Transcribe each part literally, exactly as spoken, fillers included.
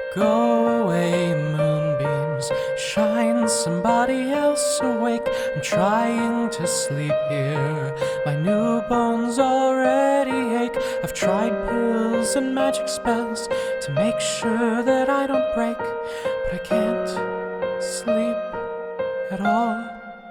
Go away, moonbeams, shine somebody else awake. I'm trying to sleep here, my new bones already ache. I've tried pills and magic spells to make sure that I don't break, but I can't sleep at all.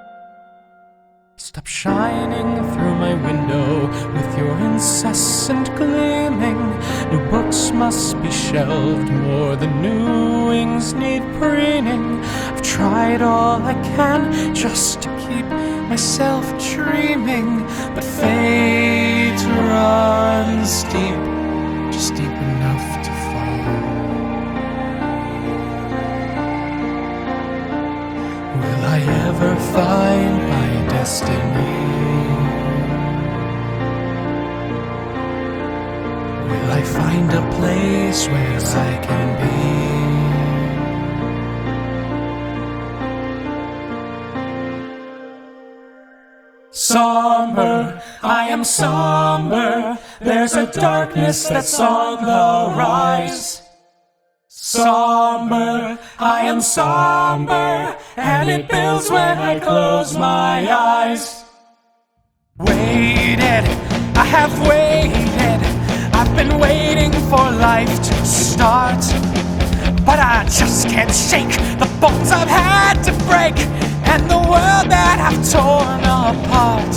Stop shining through my window with your incessant gleaming. New books must be shelved, more than new wings need preening. I've tried all I can just to keep myself dreaming, but fate runs deep, just deep enough to fall. Will I ever find my destiny? Will I find a place where I can be? Somber, I am somber. There's a darkness that's on the rise. Somber, I am somber, and it builds when I close my eyes. Waited, I have waited, I've been waiting for life to start, but I just can't shake the bones I've had to break, and the world that I've torn apart.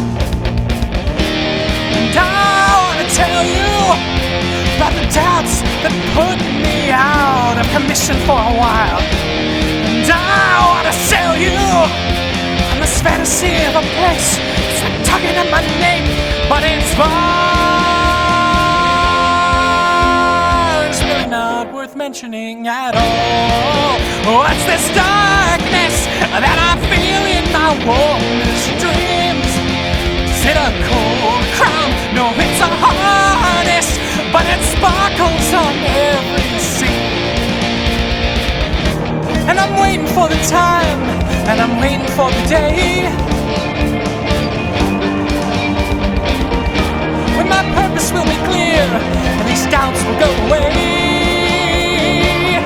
And I wanna tell you about the doubts that put me out of commission for a while. And I wanna sell you on this fantasy of a place. It's like tugging at my neck, but it's far. It's really not worth mentioning at all. What's this darkness that I feel in my warmest dreams? Is it a cold crown? No, it's a harness, but it sparkles on every scene. And I'm waiting for the time, and I'm waiting for the day when my purpose will be clear, and these doubts will go away.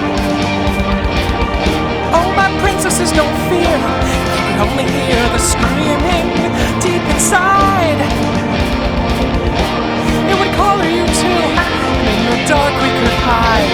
Oh, my princesses, don't fear, you can only hear the screaming deep inside. It would color you too, and in the dark we could hide.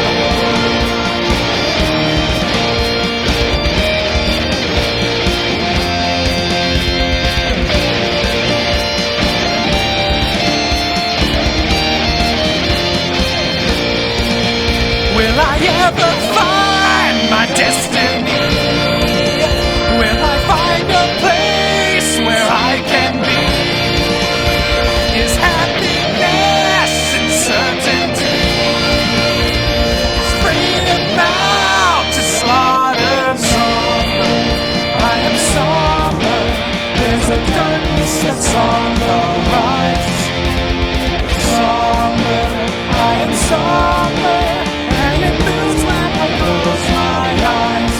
Will I ever find my destiny? Will I find a place where I can be? Is happiness and certainty? Is freedom out to slaughter? Somber, I am somber. There's a darkness that's on the rise. Somber, I am somber, and it moves when I close my eyes.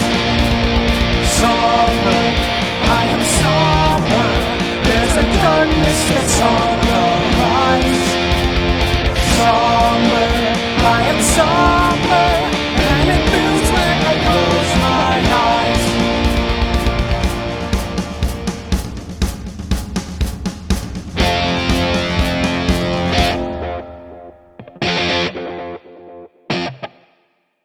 Somber, I am somber. There's a darkness that's on